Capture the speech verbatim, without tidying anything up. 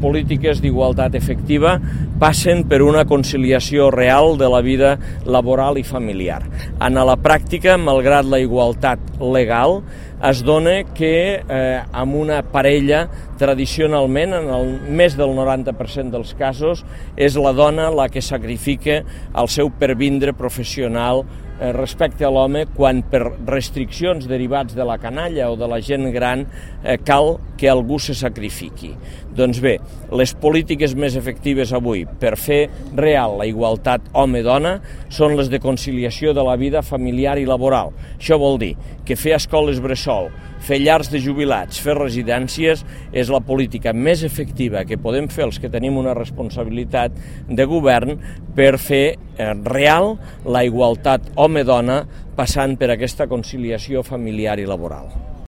polítiques d'igualtat efectiva passen per una conciliació real de la vida laboral i familiar. En la pràctica, malgrat la igualtat legal, es dona que eh, amb una parella, tradicionalment, en el més del noranta per cent dels casos, és la dona la que sacrifica el seu pervindre professional eh, respecte a l'home quan per restriccions derivats de la canalla o de la gent gran eh, cal que algú se sacrifiqui. Doncs bé, les polítiques més efectives avui per fer real la igualtat home-dona són les de conciliació de la vida familiar i laboral. Això vol dir que fer escoles bressol, fer llars de jubilats, fer residències, és la política més efectiva que podem fer els que tenim una responsabilitat de govern per fer eh, real la igualtat home-dona passant per aquesta conciliació familiar i laboral.